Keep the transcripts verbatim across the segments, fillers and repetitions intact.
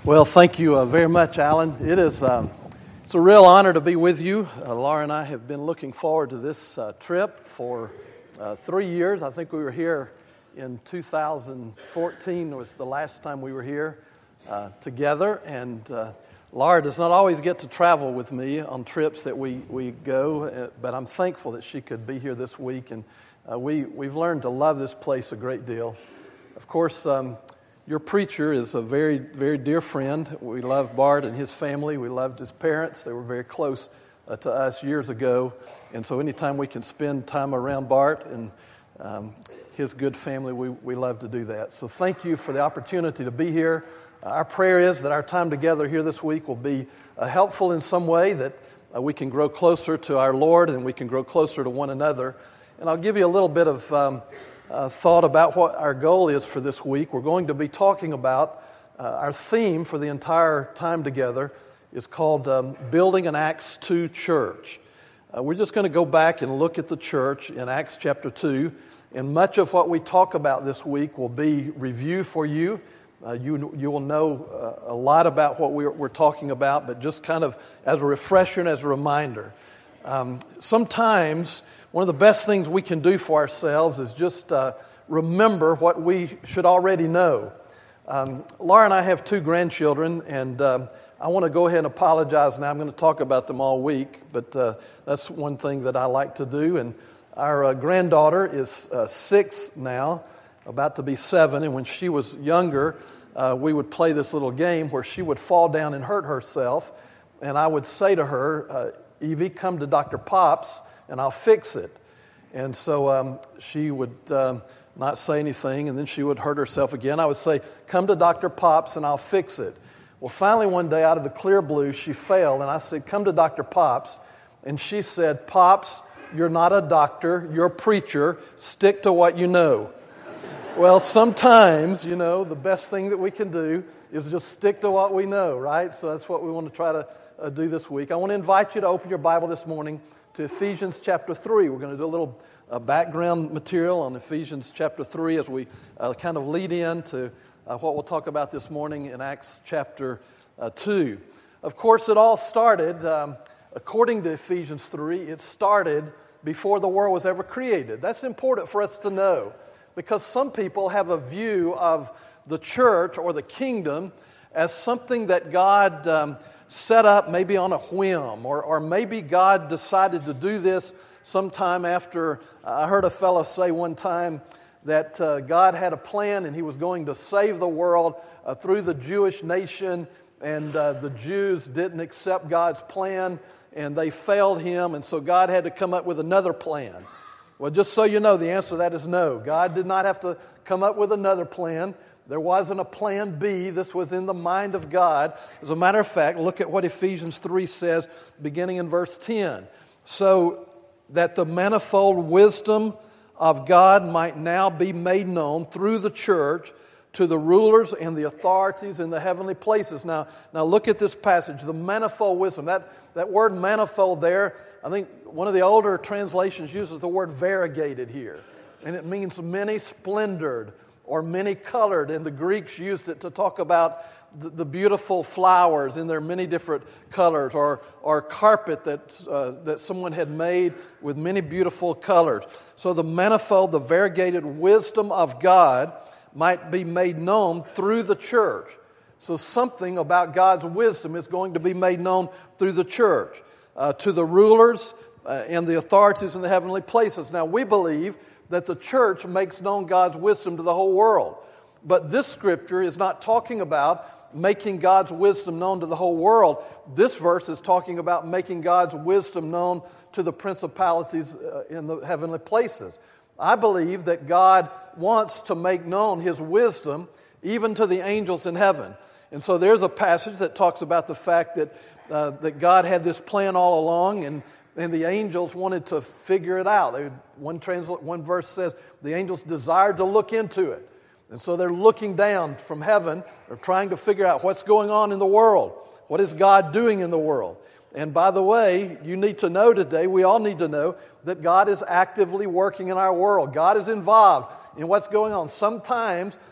Well, thank you uh, very much, Alan. It is um, it's a real honor to be with you. Uh, Laura and I have been looking forward to this uh, trip for uh, three years. I think we were here in two thousand fourteen was the last time we were here uh, together. And uh, Laura does not always get to travel with me on trips that we, we go, uh, but I'm thankful that she could be here this week. And uh, we, we've learned to love this place a great deal. Of course, um, your preacher is a very, very dear friend. We love Bart and his family. We loved his parents. They were very close uh, to us years ago. And so anytime we can spend time around Bart and um, his good family, we, we love to do that. So thank you for the opportunity to be here. Uh, our prayer is that our time together here this week will be uh, helpful in some way, that uh, we can grow closer to our Lord and we can grow closer to one another. And I'll give you a little bit of um, Uh, thought about what our goal is for this week. We're going to be talking about uh, our theme for the entire time together is called um, Building an Acts two Church. Uh, we're just going to go back and look at the church in Acts chapter two, and much of what we talk about this week will be review for you. Uh, you you will know uh, a lot about what we're, we're talking about, but just kind of as a refresher and as a reminder. Um, sometimes one of the best things we can do for ourselves is just uh, remember what we should already know. Um, Laura and I have two grandchildren, and um, I want to go ahead and apologize now. I'm going to talk about them all week, but uh, that's one thing that I like to do. And our uh, granddaughter is uh, six now, about to be seven, and when she was younger, uh, we would play this little game where she would fall down and hurt herself, and I would say to her, uh, Evie, come to Doctor Pops, and I'll fix it. And so um, she would um, not say anything, and then she would hurt herself again. I would say, come to Doctor Pops, and I'll fix it. Well, finally one day, out of the clear blue, she failed, and I said, come to Doctor Pops. And she said, Pops, you're not a doctor, you're a preacher. Stick to what you know. Well, sometimes, you know, the best thing that we can do is just stick to what we know, right? So that's what we want to try to uh, do this week. I want to invite you to open your Bible this morning to Ephesians chapter three. We're going to do a little uh, background material on Ephesians chapter three as we uh, kind of lead into uh, what we'll talk about this morning in Acts chapter uh, two. Of course, it all started, um, according to Ephesians three, it started before the world was ever created. That's important for us to know, because some people have a view of the church or the kingdom as something that God um, set up maybe on a whim, or, or maybe God decided to do this sometime after. I heard a fellow say one time that uh, God had a plan and He was going to save the world uh, through the Jewish nation, and uh, the Jews didn't accept God's plan and they failed Him, and so God had to come up with another plan. Well, just so you know, the answer to that is no. God did not have to come up with another plan. There wasn't a plan B. This was in the mind of God. As a matter of fact, look at what Ephesians three says, beginning in verse ten. So that the manifold wisdom of God might now be made known through the church to the rulers and the authorities in the heavenly places. Now, now look at this passage, the manifold wisdom. That, that word manifold there, I think one of the older translations uses the word variegated here. And it means many splendored, or many-colored, and the Greeks used it to talk about the, the beautiful flowers in their many different colors, or or carpet that uh, that someone had made with many beautiful colors. So the manifold, the variegated wisdom of God might be made known through the church. So something about God's wisdom is going to be made known through the church uh, to the rulers uh, and the authorities in the heavenly places. Now, we believe that the church makes known God's wisdom to the whole world. But this scripture is not talking about making God's wisdom known to the whole world. This verse is talking about making God's wisdom known to the principalities in the heavenly places. I believe that God wants to make known His wisdom even to the angels in heaven. And so there's a passage that talks about the fact that uh, that God had this plan all along, and And the angels wanted to figure it out. They, one, transla- one verse says the angels desired to look into it. And so they're looking down from heaven. They're trying to figure out what's going on in the world. What is God doing in the world? And by the way, you need to know today, we all need to know, that God is actively working in our world. God is involved in what's going on. Sometimes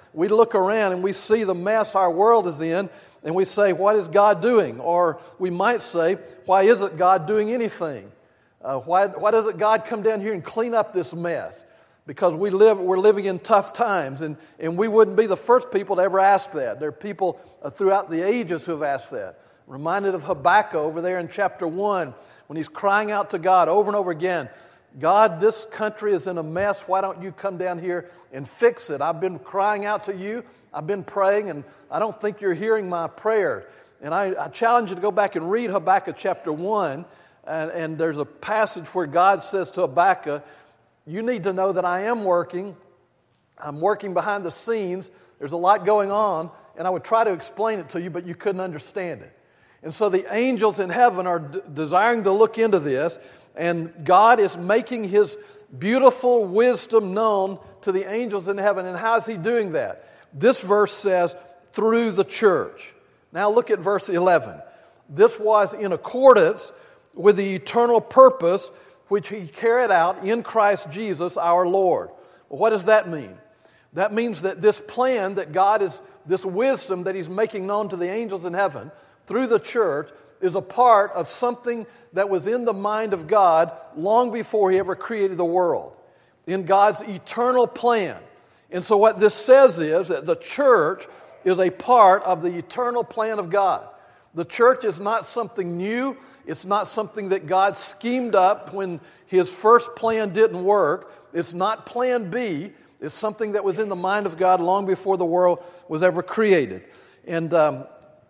we look around and we see the mess our world is in, and we say, what is God doing? Or we might say, why isn't God doing anything? Uh, why, why doesn't God come down here and clean up this mess? Because we live, we're living in tough times, and, and we wouldn't be the first people to ever ask that. There are people uh, throughout the ages who have asked that. Reminded of Habakkuk over there in chapter one, when he's crying out to God over and over again, God, this country is in a mess. Why don't you come down here and fix it? I've been crying out to you. I've been praying, and I don't think you're hearing my prayers. And I, I challenge you to go back and read Habakkuk chapter one, and, and there's a passage where God says to Habakkuk, you need to know that I am working. I'm working behind the scenes. There's a lot going on, and I would try to explain it to you, but you couldn't understand it. And so the angels in heaven are d- desiring to look into this, and God is making His beautiful wisdom known to the angels in heaven. And how is He doing that? This verse says, through the church. Now look at verse eleven. This was in accordance with the eternal purpose which He carried out in Christ Jesus our Lord. Well, what does that mean? That means that this plan that God is, this wisdom that He's making known to the angels in heaven through the church is a part of something that was in the mind of God long before He ever created the world, in God's eternal plan. And so what this says is that the church is a part of the eternal plan of God. The church is not something new. It's not something that God schemed up when His first plan didn't work. It's not plan B. It's something that was in the mind of God long before the world was ever created. And um,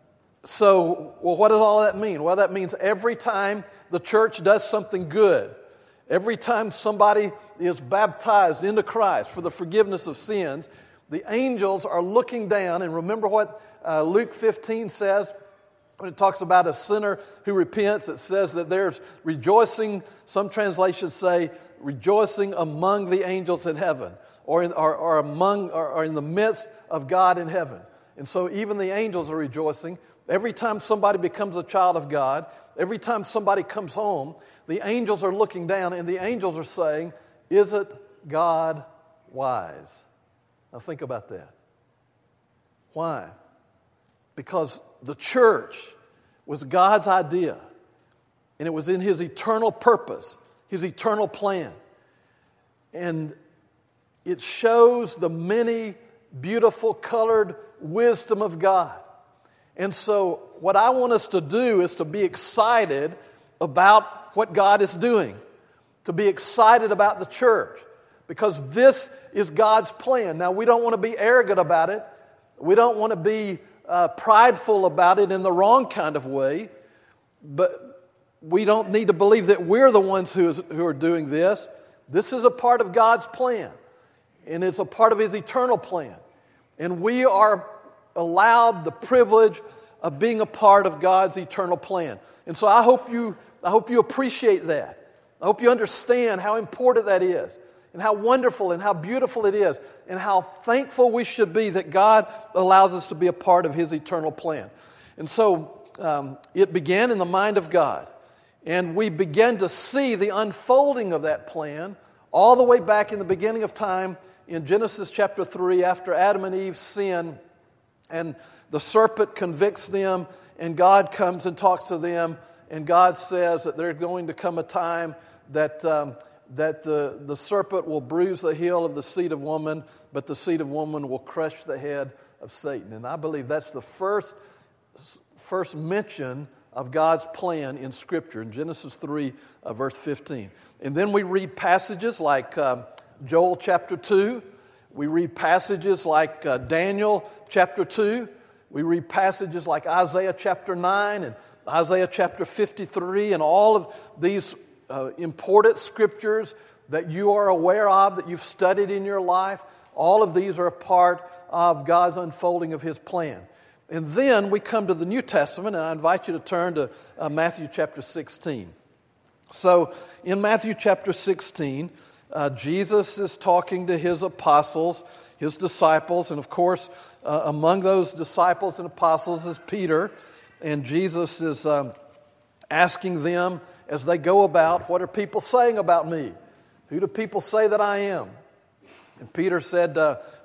so, well, what does all that mean? Well, that means every time the church does something good, every time somebody is baptized into Christ for the forgiveness of sins, the angels are looking down. And remember what uh, Luke fifteen says? When it talks about a sinner who repents, it says that there's rejoicing. Some translations say rejoicing among the angels in heaven, or in, or, or among, or, or in the midst of God in heaven. And so even the angels are rejoicing. Every time somebody becomes a child of God, every time somebody comes home, the angels are looking down, and the angels are saying, "Isn't God wise?" Now think about that. Why? Because the church was God's idea, and it was in His eternal purpose, His eternal plan. And it shows the many beautiful colored wisdom of God. And so what I want us to do is to be excited about what God is doing, to be excited about the church, because this is God's plan. Now, we don't want to be arrogant about it. We don't want to be uh, prideful about it in the wrong kind of way, but we don't need to believe that we're the ones who, is, who are doing this. This is a part of God's plan, and it's a part of His eternal plan. And we are allowed the privilege of being a part of God's eternal plan. And so I hope you, I hope you appreciate that. I hope you understand how important that is, and how wonderful and how beautiful it is, and how thankful we should be that God allows us to be a part of His eternal plan. And so um, it began in the mind of God, and we began to see the unfolding of that plan all the way back in the beginning of time in Genesis chapter three, after Adam and Eve sin, and the serpent convicts them, and God comes and talks to them, and God says that there's going to come a time that um, that the, the serpent will bruise the heel of the seed of woman, but the seed of woman will crush the head of Satan. And I believe that's the first, first mention of God's plan in Scripture, in Genesis three, uh, verse fifteen. And then we read passages like um, Joel chapter two. We read passages like uh, Daniel chapter two. We read passages like Isaiah chapter nine and Isaiah chapter fifty-three, and all of these uh, important scriptures that you are aware of, that you've studied in your life. All of these are a part of God's unfolding of His plan. And then we come to the New Testament, and I invite you to turn to uh, Matthew chapter sixteen. So in Matthew chapter sixteen, uh, Jesus is talking to His apostles, His disciples, and of course, uh, among those disciples and apostles is Peter. And Jesus is um, asking them as they go about, what are people saying about me? Who do people say that I am? And Peter said, uh,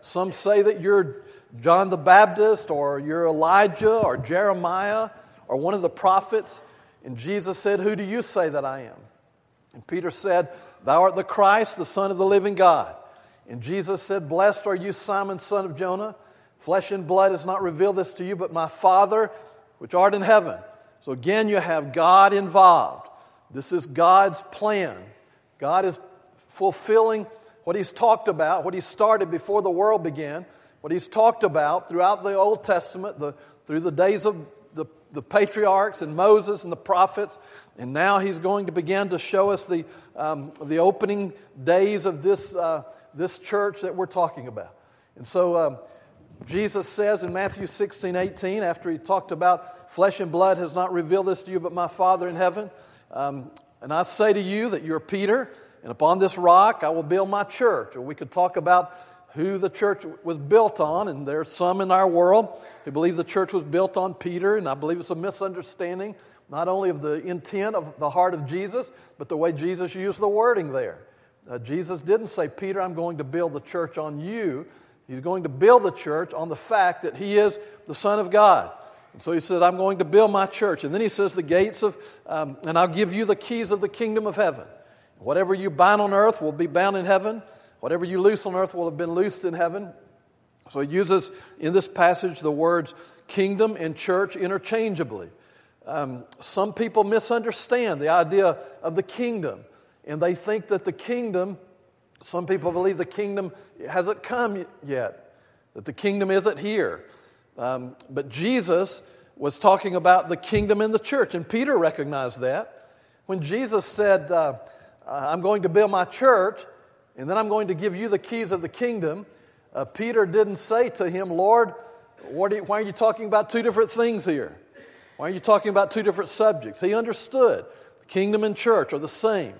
Some say that you're John the Baptist, or you're Elijah, or Jeremiah, or one of the prophets. And Jesus said, who do you say that I am? And Peter said, thou art the Christ, the Son of the living God. And Jesus said, blessed are you, Simon, son of Jonah. Flesh and blood has not revealed this to you, but my Father, which art in heaven. So again, you have God involved. This is God's plan. God is fulfilling what He's talked about, what He started before the world began, what He's talked about throughout the Old Testament, the, through the days of the, the patriarchs and Moses and the prophets. And now He's going to begin to show us the, um, the opening days of this, uh, this church that we're talking about. And so um, Jesus says in Matthew sixteen, eighteen, after He talked about flesh and blood has not revealed this to you, but my Father in heaven. Um, and I say to you that you're Peter, and upon this rock I will build my church. Or we could talk about who the church was built on, and there's some in our world who believe the church was built on Peter, and I believe it's a misunderstanding, not only of the intent of the heart of Jesus, but the way Jesus used the wording there. Uh, Jesus didn't say, Peter, I'm going to build the church on you. He's going to build the church on the fact that He is the Son of God. And so He said, I'm going to build my church. And then He says, the gates of, um, and I'll give you the keys of the kingdom of heaven. Whatever you bind on earth will be bound in heaven. Whatever you loose on earth will have been loosed in heaven. So He uses in this passage the words kingdom and church interchangeably. Um, some people misunderstand the idea of the kingdom. And they think that the kingdom, some people believe the kingdom hasn't come yet. That the kingdom isn't here. Um, but Jesus was talking about the kingdom in the church, and Peter recognized that. When Jesus said, uh, I'm going to build my church, and then I'm going to give you the keys of the kingdom, uh, Peter didn't say to Him, Lord, what are you, why are you talking about two different things here? Why are you talking about two different subjects? He understood. The kingdom and church are the same.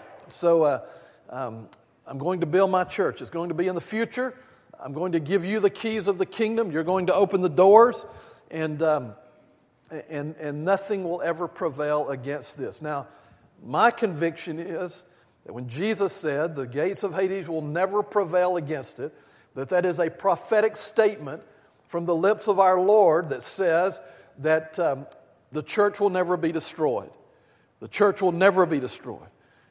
So uh, um, I'm going to build my church. It's going to be in the future. I'm going to give you the keys of the kingdom. You're going to open the doors, and um, and and nothing will ever prevail against this. Now, my conviction is that when Jesus said the gates of Hades will never prevail against it, that that is a prophetic statement from the lips of our Lord that says that um, the church will never be destroyed. The church will never be destroyed.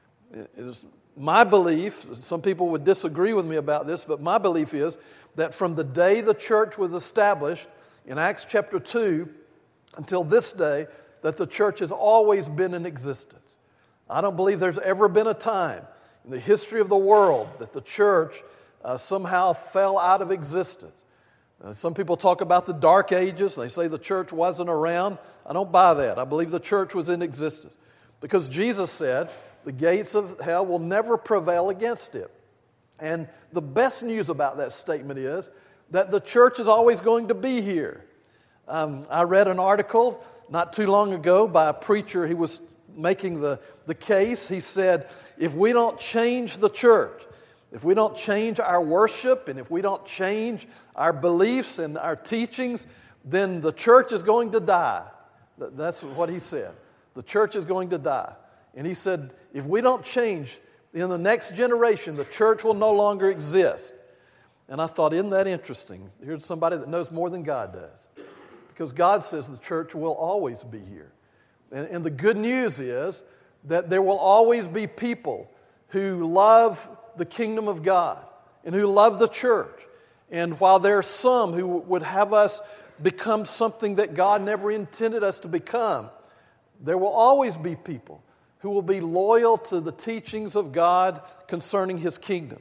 It is my belief, some people would disagree with me about this, but my belief is that from the day the church was established in Acts chapter two until this day, that the church has always been in existence. I don't believe there's ever been a time in the history of the world that the church uh, somehow fell out of existence. Uh, some people talk about the Dark Ages. They say the church wasn't around. I don't buy that. I believe the church was in existence because Jesus said, the gates of hell will never prevail against it. And the best news about that statement is that the church is always going to be here. Um, I read an article not too long ago by a preacher. He was making the, the case. He said, if we don't change the church, if we don't change our worship, and if we don't change our beliefs and our teachings, then the church is going to die. That's what he said. The church is going to die. And he said, if we don't change, in the next generation, the church will no longer exist. And I thought, isn't that interesting? Here's somebody that knows more than God does. Because God says the church will always be here. And, and the good news is that there will always be people who love the kingdom of God and who love the church. And while there are some who would have us become something that God never intended us to become, there will always be people who will be loyal to the teachings of God concerning His kingdom.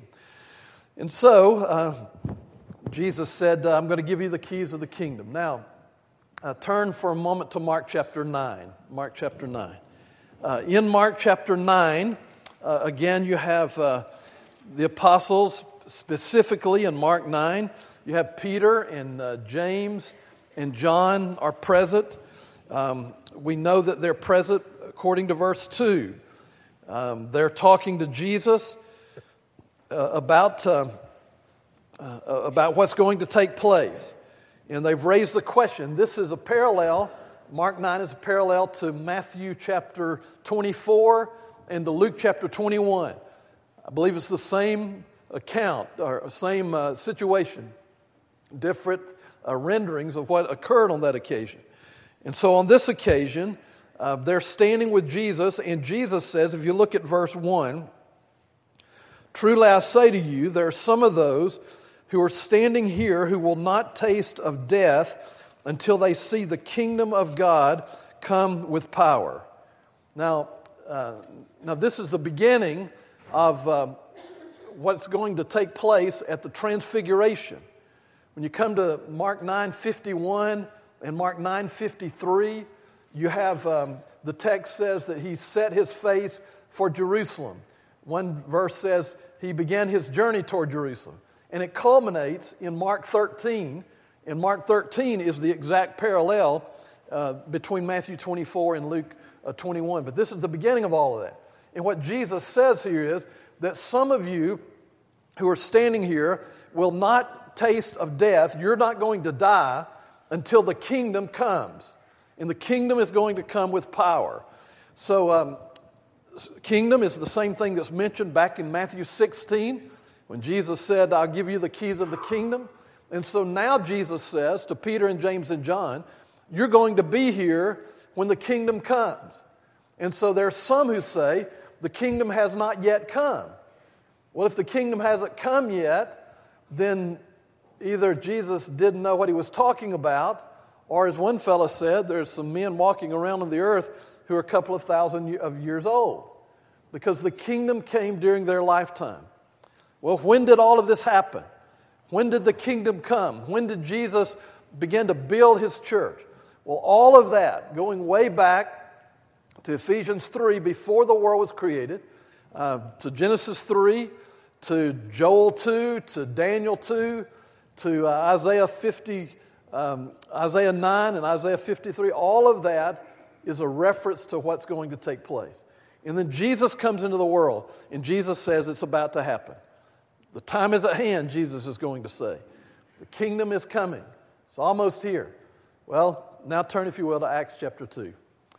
And so, uh, Jesus said, uh, I'm going to give you the keys of the kingdom. Now, uh, turn for a moment to Mark chapter nine. Mark chapter nine. Uh, in Mark chapter nine, uh, again, you have uh, the apostles, specifically in Mark nine. You have Peter and uh, James and John are present. Um, we know that they're present according to verse two. Um, they're talking to Jesus uh, about, uh, uh, about what's going to take place. And they've raised the question. This is a parallel. Mark nine is a parallel to Matthew chapter twenty-four and to Luke chapter twenty-one. I believe it's the same account or same uh, situation, different uh, renderings of what occurred on that occasion. And so on this occasion, uh, they're standing with Jesus, and Jesus says, if you look at verse one, truly I say to you, there are some of those who are standing here who will not taste of death until they see the kingdom of God come with power. Now, uh, now this is the beginning of uh, what's going to take place at the Transfiguration. When you come to Mark nine fifty-one and Mark nine fifty-three, you have um, the text says that he set his face for Jerusalem. One verse says he began his journey toward Jerusalem. And it culminates in Mark thirteen. And Mark thirteen is the exact parallel uh, between Matthew twenty-four and Luke uh, twenty-one. But this is the beginning of all of that. And what Jesus says here is that some of you who are standing here will not taste of death. You're not going to die until the kingdom comes. And the kingdom is going to come with power. So um, kingdom is the same thing that's mentioned back in Matthew sixteen when Jesus said, I'll give you the keys of the kingdom. And so now Jesus says to Peter and James and John, you're going to be here when the kingdom comes. And so there are some who say the kingdom has not yet come. Well, if the kingdom hasn't come yet, then either Jesus didn't know what he was talking about, or as one fellow said, there's some men walking around on the earth who are a couple of thousand of years old, because the kingdom came during their lifetime. Well, when did all of this happen? When did the kingdom come? When did Jesus begin to build his church? Well, all of that, going way back to Ephesians three, before the world was created, uh, to Genesis three, to Joel two, to Daniel two, to uh, Isaiah fifty, um, Isaiah nine and Isaiah fifty-three, all of that is a reference to what's going to take place. And then Jesus comes into the world, and Jesus says it's about to happen. The time is at hand, Jesus is going to say. The kingdom is coming. It's almost here. Well, now turn, if you will, to Acts chapter two.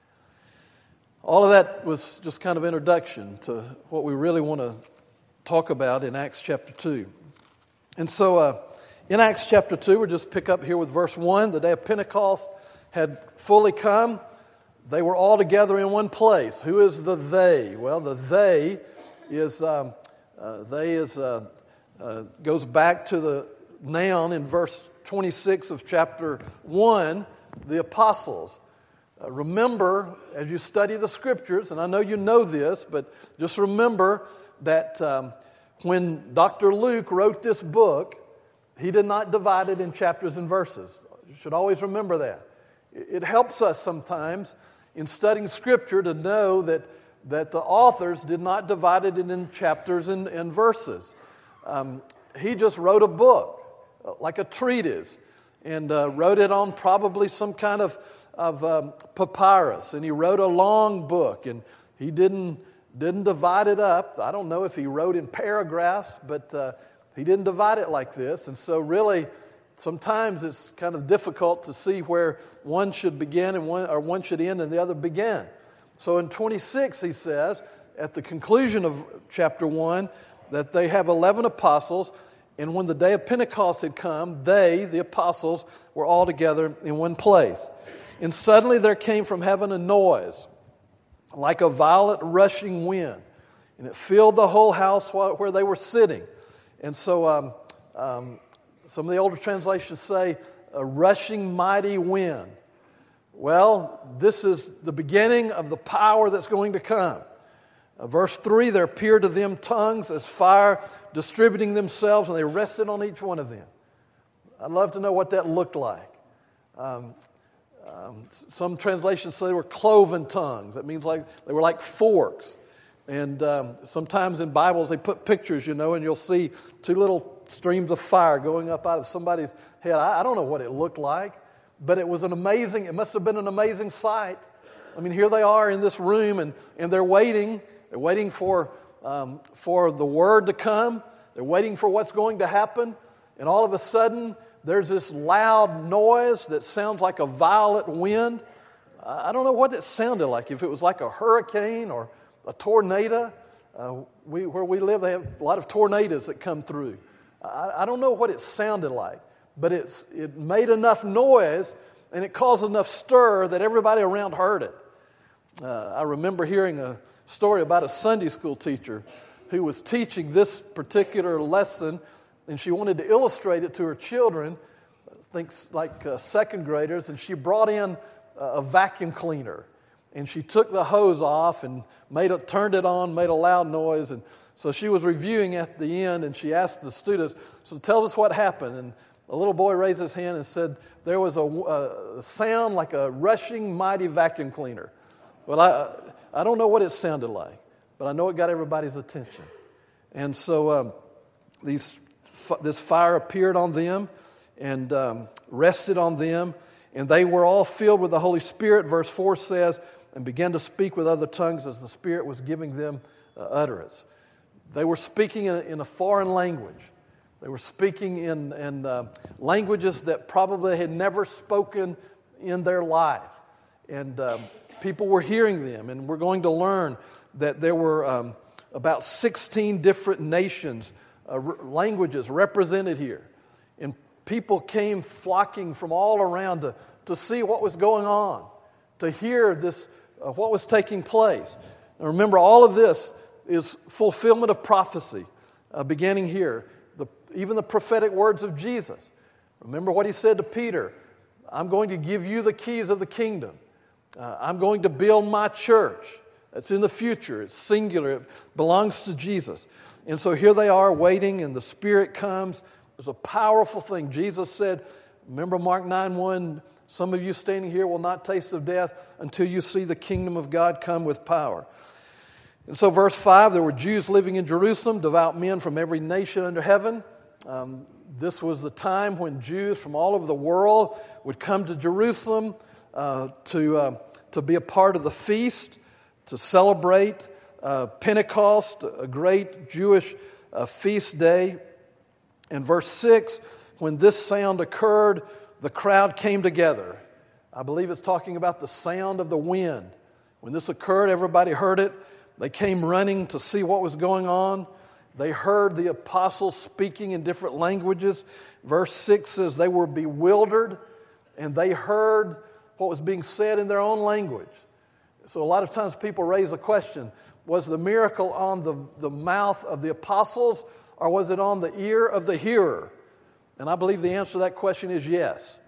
All of that was just kind of introduction to what we really want to talk about in Acts chapter two. And so uh, in Acts chapter two, we'll just pick up here with verse one. The day of Pentecost had fully come. They were all together in one place. Who is the they? Well, the they is um, uh, they is uh, uh, goes back to the noun in verse twenty-six of chapter one, the apostles. Uh, remember, as you study the Scriptures, and I know you know this, but just remember that um, when Doctor Luke wrote this book, he did not divide it in chapters and verses. You should always remember that. It, it helps us sometimes in studying Scripture to know that, that the authors did not divide it in chapters and, and verses. Um, he just wrote a book, like a treatise, and uh, wrote it on probably some kind of of um, papyrus, and he wrote a long book, and he didn't didn't divide it up. I don't know if he wrote in paragraphs, but uh, he didn't divide it like this. And so really, sometimes it's kind of difficult to see where one should begin and one or one should end and the other begin. So in twenty-six, he says, at the conclusion of chapter one, that they have eleven apostles, and when the day of Pentecost had come, they, the apostles, were all together in one place. And suddenly there came from heaven a noise, like a violent rushing wind, and it filled the whole house where they were sitting. And so um, um, some of the older translations say, a rushing mighty wind. Well, this is the beginning of the power that's going to come. Uh, verse three, there appeared to them tongues as fire distributing themselves, and they rested on each one of them. I'd love to know what that looked like. Um, Um, some translations say they were cloven tongues. That means like they were like forks. And um, sometimes in Bibles they put pictures, you know, and you'll see two little streams of fire going up out of somebody's head. I, I don't know what it looked like, but it was an amazing, it must have been an amazing sight. I mean, here they are in this room, and, and they're waiting. They're waiting for, um, for the word to come. They're waiting for what's going to happen. And all of a sudden, there's this loud noise that sounds like a violent wind. I don't know what it sounded like, if it was like a hurricane or a tornado. Uh, we, where we live, they have a lot of tornadoes that come through. I, I don't know what it sounded like, but it's, it made enough noise and it caused enough stir that everybody around heard it. Uh, I remember hearing a story about a Sunday school teacher who was teaching this particular lesson, and she wanted to illustrate it to her children, I think like uh, second graders, and she brought in a, a vacuum cleaner. And she took the hose off and made it, turned it on, made a loud noise. And so she was reviewing at the end, and she asked the students, so tell us what happened. And a little boy raised his hand and said, there was a, a sound like a rushing, mighty vacuum cleaner. Well, I I don't know what it sounded like, but I know it got everybody's attention. And so um, these this fire appeared on them and um, rested on them, and they were all filled with the Holy Spirit, verse four says, and began to speak with other tongues as the Spirit was giving them uh, utterance. They were speaking in, in a foreign language. They were speaking in, in uh, languages that probably they had never spoken in their life. And um, people were hearing them, and we're going to learn that there were um, about sixteen different nations, uh, r- languages represented here. And people came flocking from all around to, to see what was going on, to hear this, uh, what was taking place. And remember, all of this is fulfillment of prophecy, uh, beginning here. The, even the prophetic words of Jesus. Remember what he said to Peter, I'm going to give you the keys of the kingdom. Uh, I'm going to build my church. That's in the future. It's singular. It belongs to Jesus. And so here they are waiting, and the Spirit comes. It's a powerful thing. Jesus said, remember Mark nine one, some of you standing here will not taste of death until you see the kingdom of God come with power. And so verse five, there were Jews living in Jerusalem, devout men from every nation under heaven. Um, this was the time when Jews from all over the world would come to Jerusalem uh, to, uh, to be a part of the feast, to celebrate uh, Pentecost, a great Jewish uh, feast day. In verse six, when this sound occurred, the crowd came together. I believe it's talking about the sound of the wind. When this occurred, everybody heard it. They came running to see what was going on. They heard the apostles speaking in different languages. Verse six says they were bewildered, and they heard what was being said in their own language. So a lot of times people raise the question, was the miracle on the, the mouth of the apostles, or was it on the ear of the hearer? And I believe the answer to that question is yes.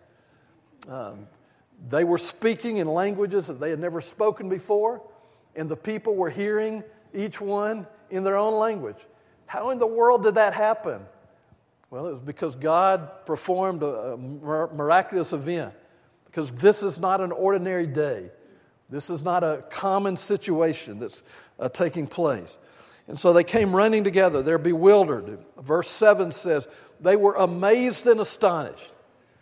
Um, they were speaking in languages that they had never spoken before, and the people were hearing each one in their own language. How in the world did that happen? Well, it was because God performed a, a miraculous event. Because this is not an ordinary day. This is not a common situation that's uh, taking place. And so they came running together. They're bewildered. Verse seven says, they were amazed and astonished.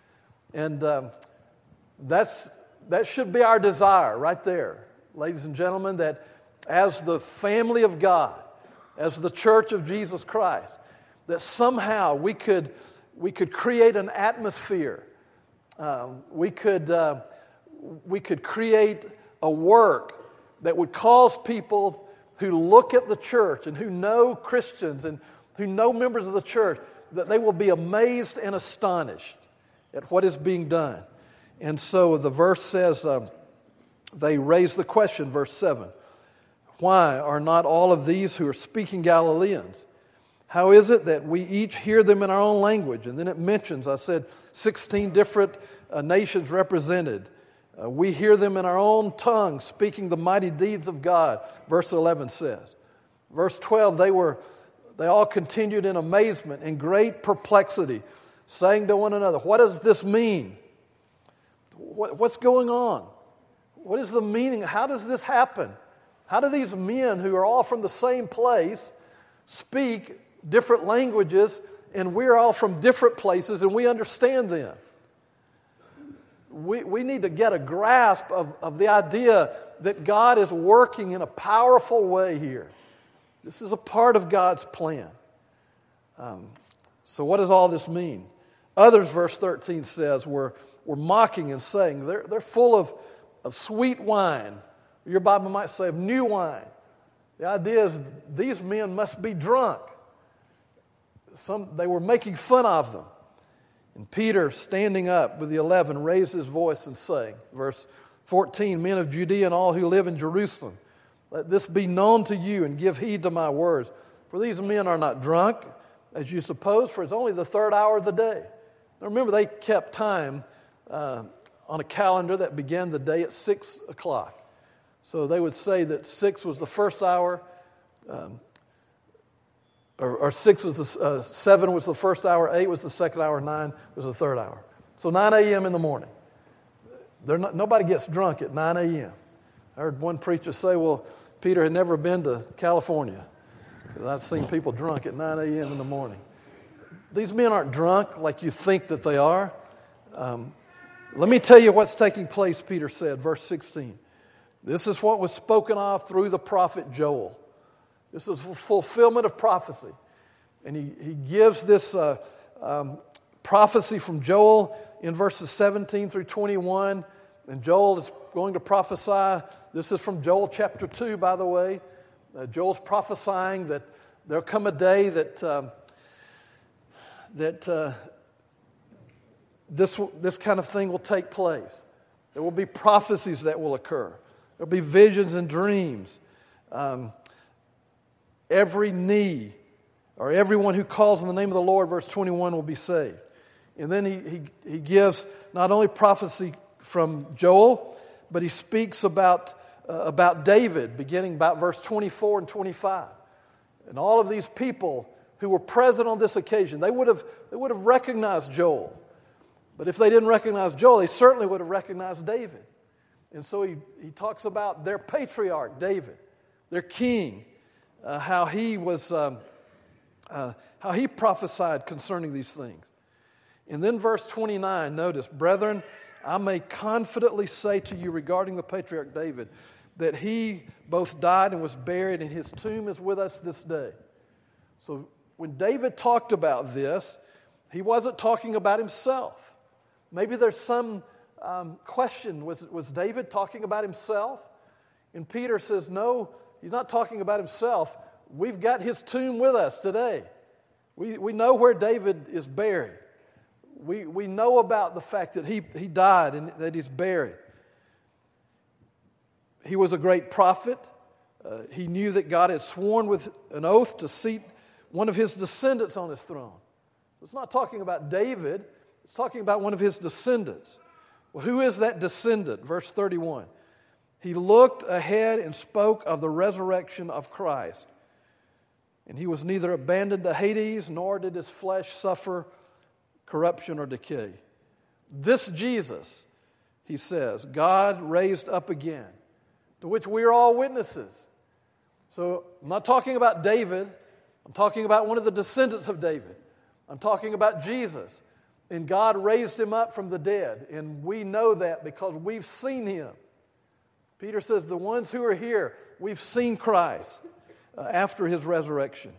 And um, that's that should be our desire right there, ladies and gentlemen, that as the family of God, as the church of Jesus Christ, that somehow we could we could create an atmosphere. Um, we could uh, we could create a work that would cause people who look at the church and who know Christians and who know members of the church, that they will be amazed and astonished at what is being done. And so the verse says, um, they raise the question, verse seven, why are not all of these who are speaking Galileans? How is it that we each hear them in our own language? And then it mentions, I said, sixteen different uh, nations represented. Uh, we hear them in our own tongue, speaking the mighty deeds of God, verse eleven says. Verse twelve, they were, they all continued in amazement and great perplexity, saying to one another, what does this mean? What, what's going on? What is the meaning? How does this happen? How do these men who are all from the same place speak different languages, and we're all from different places and we understand them? We, we need to get a grasp of, of the idea that God is working in a powerful way here. This is a part of God's plan. Um, so what does all this mean? Others, verse thirteen says, were, were mocking and saying, they're, they're full of, of sweet wine. Your Bible might say of new wine. The idea is these men must be drunk. Some, they were making fun of them. And Peter, standing up with the eleven, raised his voice and sang, verse fourteen, "Men of Judea and all who live in Jerusalem, let this be known to you and give heed to my words. For these men are not drunk, as you suppose, for it's only the third hour of the day." Now remember, they kept time uh, on a calendar that began the day at six o'clock. So they would say that six was the first hour, um, or, or six was the, uh, seven was the first hour, eight was the second hour, nine was the third hour. So nine a.m. in the morning. They're not, nobody gets drunk at nine a.m. I heard one preacher say, well, Peter had never been to California, because I've seen people drunk at nine a.m. in the morning. These men aren't drunk like you think that they are. Um, let me tell you what's taking place, Peter said, verse sixteen. This is what was spoken of through the prophet Joel. This is a fulfillment of prophecy. And he, he gives this uh, um, prophecy from Joel in verses seventeen through twenty-one. And Joel is going to prophesy. This is from Joel chapter two, by the way. Uh, Joel's prophesying that there'll come a day that um, that uh, this this kind of thing will take place. There will be prophecies that will occur. There will be visions and dreams. Um, every knee, or everyone who calls on the name of the Lord, verse twenty-one, will be saved. And then he he, he gives not only prophecy from Joel, but he speaks about uh, about David, beginning about verse twenty-four and twenty-five. And all of these people who were present on this occasion, they would have they would have recognized Joel. But if they didn't recognize Joel, they certainly would have recognized David. And so he, he talks about their patriarch, David, their king, uh, how he was, um, uh, how he prophesied concerning these things. And then verse twenty-nine, notice, "Brethren, I may confidently say to you regarding the patriarch David, that he both died and was buried, and his tomb is with us this day." So when David talked about this, he wasn't talking about himself. Maybe there's some um, question, was, was David talking about himself? And Peter says, no, he's not talking about himself. We've got his tomb with us today. We, we know where David is buried. We, we know about the fact that he, he died and that he's buried. He was a great prophet. Uh, he knew that God had sworn with an oath to seat one of his descendants on his throne. It's not talking about David. It's talking about one of his descendants. Well, who is that descendant? Verse thirty-one. He looked ahead and spoke of the resurrection of Christ. And he was neither abandoned to Hades, nor did his flesh suffer corruption or decay. This Jesus, he says, God raised up again, to which we are all witnesses. So I'm not talking about David. I'm talking about one of the descendants of David. I'm talking about Jesus. And God raised him up from the dead. And we know that because we've seen him. Peter says, the ones who are here, we've seen Christ uh, after his resurrection.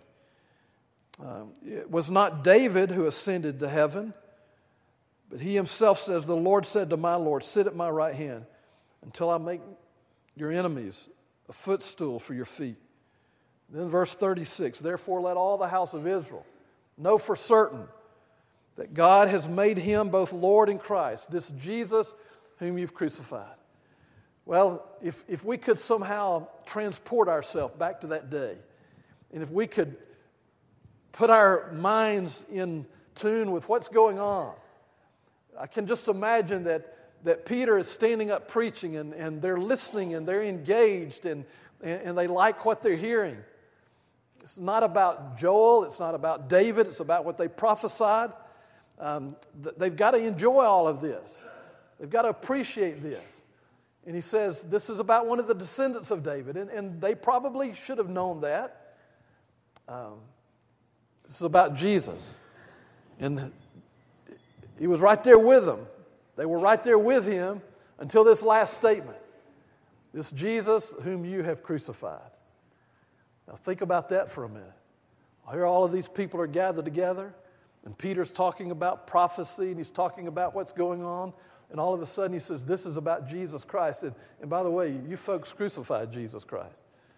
Um, it was not David who ascended to heaven, but he himself says, the Lord said to my Lord, sit at my right hand until I make your enemies a footstool for your feet. Then verse thirty-six, therefore let all the house of Israel know for certain that God has made him both Lord and Christ, this Jesus whom you've crucified. Well, if, if we could somehow transport ourselves back to that day, and if we could put our minds in tune with what's going on, I can just imagine that, that Peter is standing up preaching, and, and they're listening, and they're engaged, and, and, and they like what they're hearing. It's not about Joel, it's not about David, it's about what they prophesied. Um, they've got to enjoy all of this. They've got to appreciate this. And he says, this is about one of the descendants of David. And, and they probably should have known that. Um, this is about Jesus. And he was right there with them. They were right there with him until this last statement. This Jesus whom you have crucified. Now think about that for a minute. Here all of these people are gathered together. And Peter's talking about prophecy, and he's talking about what's going on. And all of a sudden he says, this is about Jesus Christ. And, and by the way, you folks crucified Jesus Christ.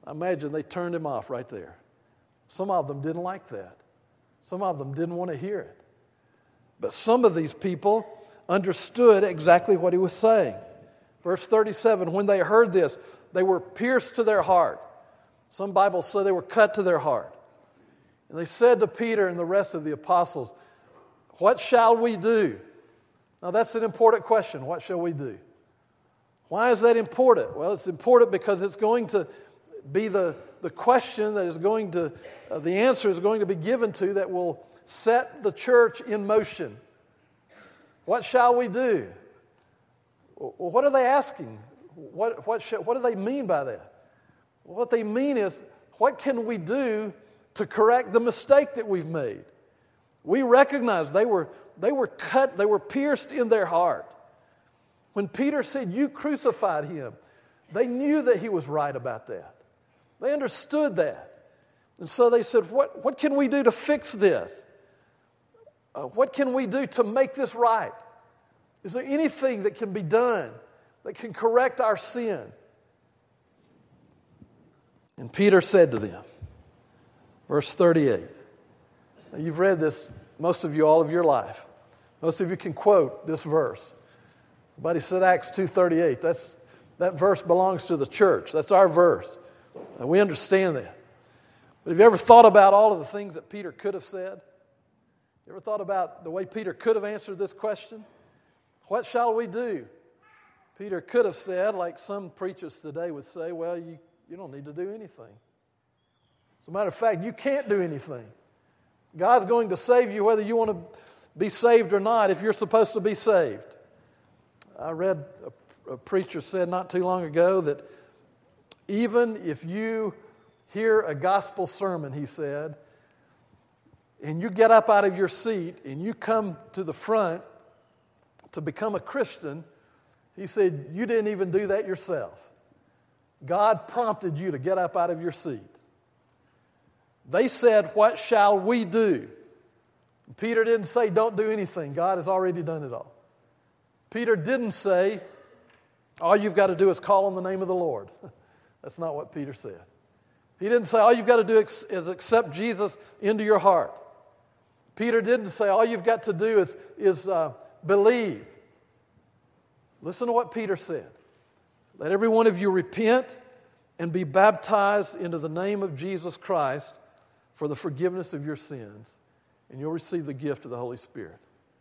I imagine they turned him off right there. Some of them didn't like that. Some of them didn't want to hear it. But some of these people understood exactly what he was saying. Verse thirty-seven, when they heard this, they were pierced to their heart. Some Bibles say they were cut to their heart. And they said to Peter and the rest of the apostles, "What shall we do?" Now that's an important question. What shall we do? Why is that important? Well, it's important because it's going to be the, the question that is going to, uh, the answer is going to be given to that will set the church in motion. What shall we do? Well, what are they asking? What, what, sh- what do they mean by that? Well, what they mean is, what can we do to correct the mistake that we've made? We recognize they were, they were cut, they were pierced in their heart. When Peter said, "You crucified him," they knew that he was right about that. They understood that. And so they said, what, what can we do to fix this? Uh, what can we do to make this right? Is there anything that can be done that can correct our sin? And Peter said to them, verse thirty-eight. Now you've read this, most of you, all of your life. Most of you can quote this verse. Somebody said Acts two thirty-eight. That's, that verse belongs to the church. That's our verse. And we understand that. But have you ever thought about all of the things that Peter could have said? You ever thought about the way Peter could have answered this question? What shall we do? Peter could have said, like some preachers today would say, well, you, you don't need to do anything. As a matter of fact, you can't do anything. God's going to save you whether you want to be saved or not, if you're supposed to be saved. I read a, a preacher said not too long ago that even if you hear a gospel sermon, he said, and you get up out of your seat and you come to the front to become a Christian, he said, you didn't even do that yourself. God prompted you to get up out of your seat. They said, what shall we do? Peter didn't say, don't do anything. God has already done it all. Peter didn't say, all you've got to do is call on the name of the Lord. That's not what Peter said. He didn't say, all you've got to do is accept Jesus into your heart. Peter didn't say, all you've got to do is, is uh, believe. Listen to what Peter said. Let every one of you repent and be baptized into the name of Jesus Christ for the forgiveness of your sins, and you'll receive the gift of the Holy Spirit.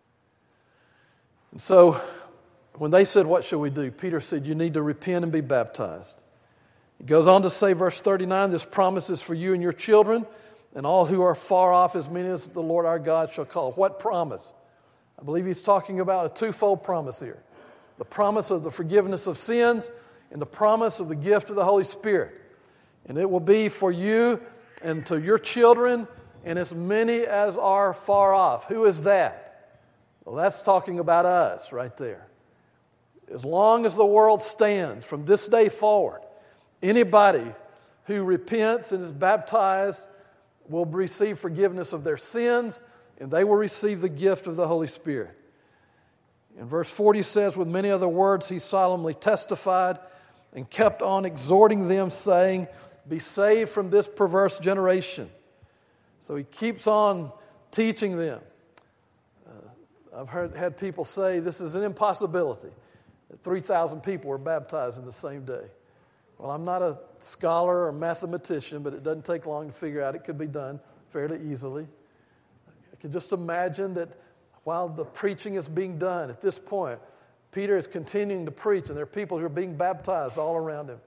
And so, when they said, what shall we do? Peter said, you need to repent and be baptized. He goes on to say, verse thirty-nine, this promise is for you and your children, and all who are far off, as many as the Lord our God shall call. What promise? I believe he's talking about a twofold promise here. The promise of the forgiveness of sins and the promise of the gift of the Holy Spirit. And it will be for you and to your children and as many as are far off. Who is that? Well, that's talking about us right there. As long as the world stands from this day forward, anybody who repents and is baptized will receive forgiveness of their sins, and they will receive the gift of the Holy Spirit. And verse forty says, with many other words he solemnly testified and kept on exhorting them, saying, be saved from this perverse generation. So he keeps on teaching them. Uh, I've heard had people say this is an impossibility. three thousand people were baptized in the same day. Well, I'm not a scholar or mathematician, but it doesn't take long to figure out it could be done fairly easily. I can just imagine that while the preaching is being done at this point, Peter is continuing to preach, and there are people who are being baptized all around him.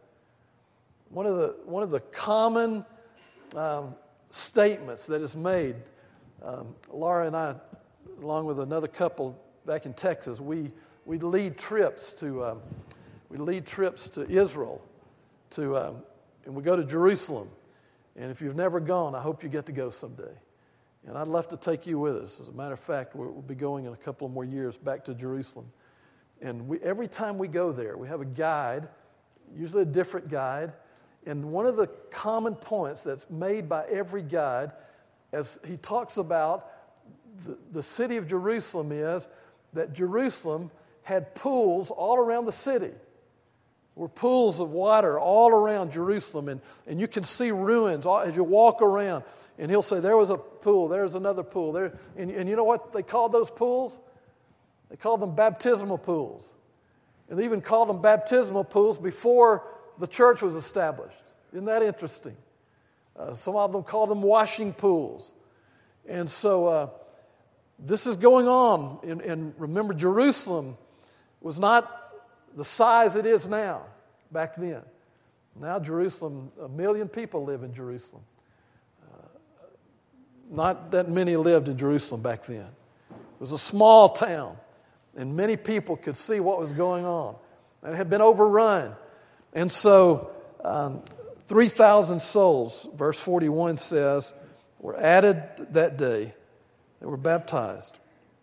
One of the one of the common um, statements that is made, um, Laura and I, along with another couple back in Texas, we we lead trips to um, we lead trips to Israel, to um, and we go to Jerusalem. And if you've never gone, I hope you get to go someday. And I'd love to take you with us. As a matter of fact, we'll be going in a couple of more years back to Jerusalem. And we, every time we go there, we have a guide, usually a different guide. And one of the common points that's made by every guide, as he talks about the, the city of Jerusalem, is that Jerusalem had pools all around the city There were pools of water all around Jerusalem, and, and you can see ruins as you walk around. And he'll say, there was a pool, there's another pool. There, and, and you know what they called those pools? They called them baptismal pools. And they even called them baptismal pools before the church was established. Isn't that interesting? Uh, some of them called them washing pools. And so uh, this is going on. And, and remember, Jerusalem was not the size it is now, back then. Now Jerusalem, a million people live in Jerusalem. Uh, not that many lived in Jerusalem back then. It was a small town, and many people could see what was going on. And it had been overrun. And so um, three thousand souls, verse forty-one says, were added that day. They were baptized.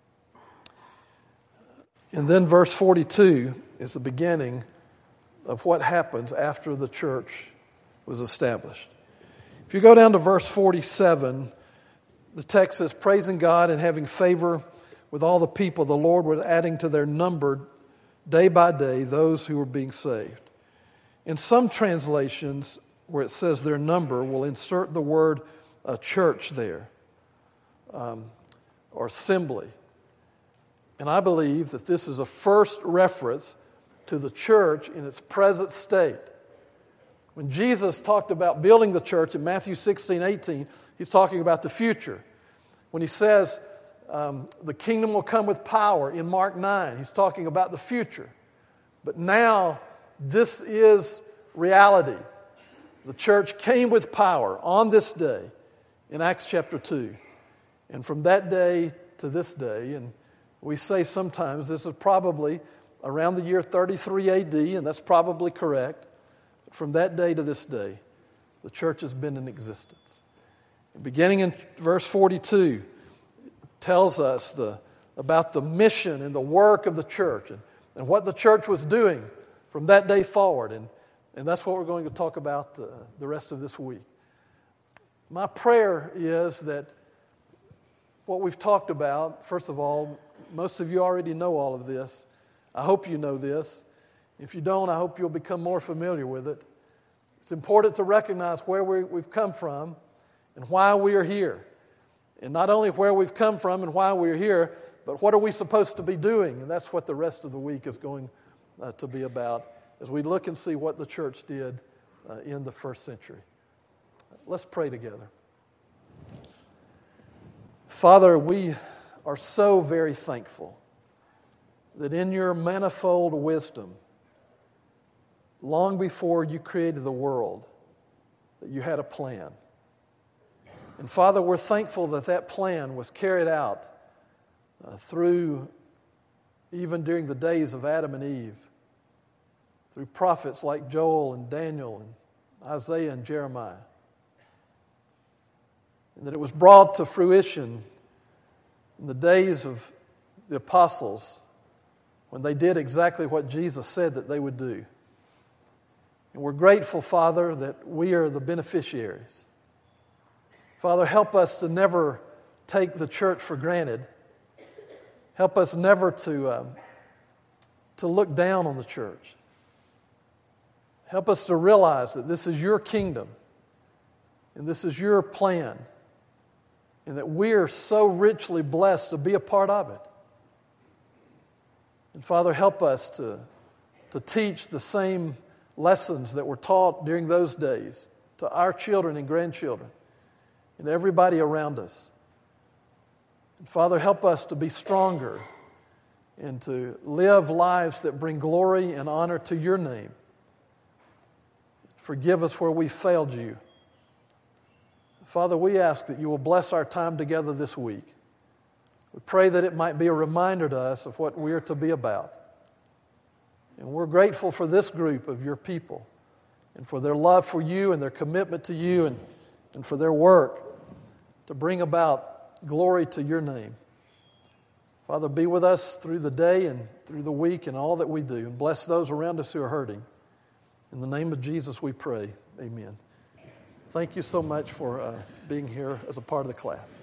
And then verse forty-two is the beginning of what happens after the church was established. If you go down to verse forty-seven, the text says, praising God and having favor with all the people, the Lord was adding to their number day by day those who were being saved. In some translations, where it says their number, will insert the word uh, church there, um, or assembly. And I believe that this is a first reference to the church in its present state. When Jesus talked about building the church in Matthew sixteen, eighteen, he's talking about the future. When he says um, the kingdom will come with power in Mark nine, he's talking about the future. But now, this is reality. The church came with power on this day in Acts chapter two. And from that day to this day, and we say sometimes this is probably around the year thirty-three A D, and that's probably correct. From that day to this day, the church has been in existence. Beginning in verse forty-two, it tells us the, about the mission and the work of the church and, and what the church was doing from that day forward. And, and that's what we're going to talk about uh, the rest of this week. My prayer is that what we've talked about, first of all, most of you already know all of this. I hope you know this. If you don't, I hope you'll become more familiar with it. It's important to recognize where we, we've come from and why we are here. And not only where we've come from and why we're here, but what are we supposed to be doing? And that's what the rest of the week is going uh, to be about as we look and see what the church did uh, in the first century. Let's pray together. Father, we are so very thankful that in your manifold wisdom, long before you created the world, that you had a plan. And Father, we're thankful that that plan was carried out uh, through, even during the days of Adam and Eve, through prophets like Joel and Daniel and Isaiah and Jeremiah. And that it was brought to fruition in the days of the apostles when they did exactly what Jesus said that they would do. And we're grateful, Father, that we are the beneficiaries. Father, help us to never take the church for granted. Help us never to, um, to look down on the church. Help us to realize that this is your kingdom and this is your plan, and that we are so richly blessed to be a part of it. And Father, help us to, to teach the same lessons that were taught during those days to our children and grandchildren and everybody around us. And Father, help us to be stronger and to live lives that bring glory and honor to your name. Forgive us where we failed you. Father, we ask that you will bless our time together this week. We pray that it might be a reminder to us of what we are to be about. And we're grateful for this group of your people and for their love for you and their commitment to you and, and for their work to bring about glory to your name. Father, be with us through the day and through the week and all that we do. And bless those around us who are hurting. In the name of Jesus we pray. Amen. Thank you so much for uh, being here as a part of the class.